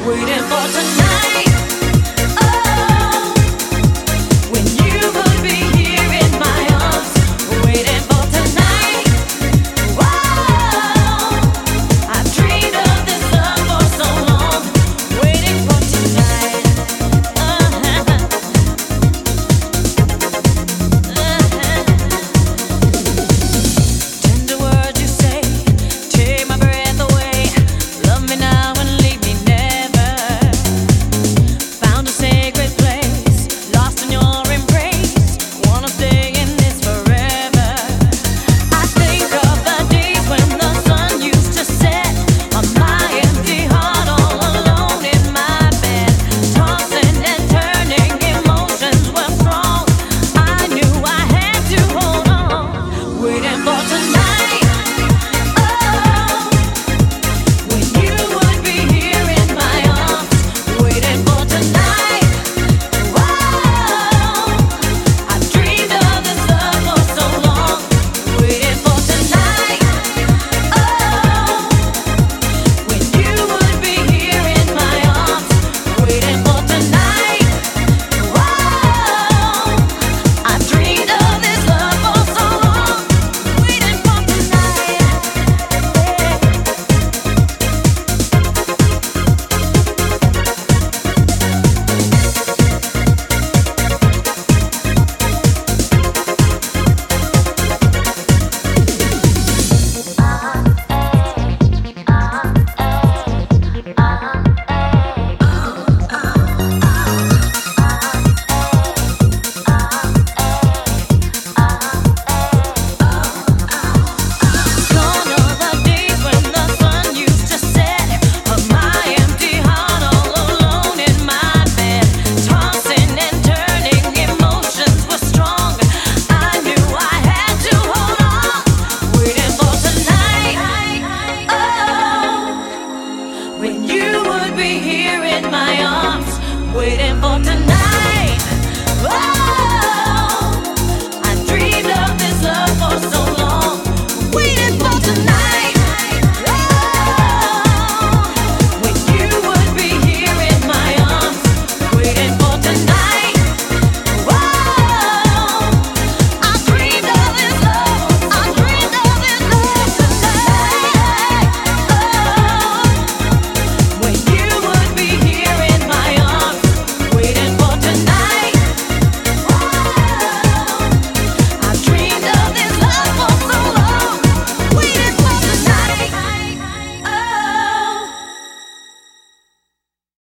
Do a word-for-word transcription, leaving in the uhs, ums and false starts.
waiting for tonight. Oh, when you would be here in my arms, waiting for tonight. Whoa, I've dreamed of this love for so long, waiting for tonight. Uh-huh. Uh-huh. Tender words you say, take my breath away. Love me now and leave me never. Found a sacred place, lost in your embrace. Wanna stay in this forever. I think of the days when the sun used to set on my empty heart, all alone in my bed, tossing and turning, emotions were strong. I knew I had to hold on, waiting for tonight. Oh, when you would be here in my arms, waiting for tonight. Whoa, I've dreamed of this love for so long, waiting for tonight. Oh, when you would be here in my arms, waiting for tonight. Whoa, I've dreamed of this love for so long, waiting for tonight. Gone are the days when the sun used to set on my empty heart, all alone in my bed, tossing and turning, emotions were strong. I knew I had to hold on, waiting for tonight. Oh, when you would be here in my arms, waiting for tonight. Oh,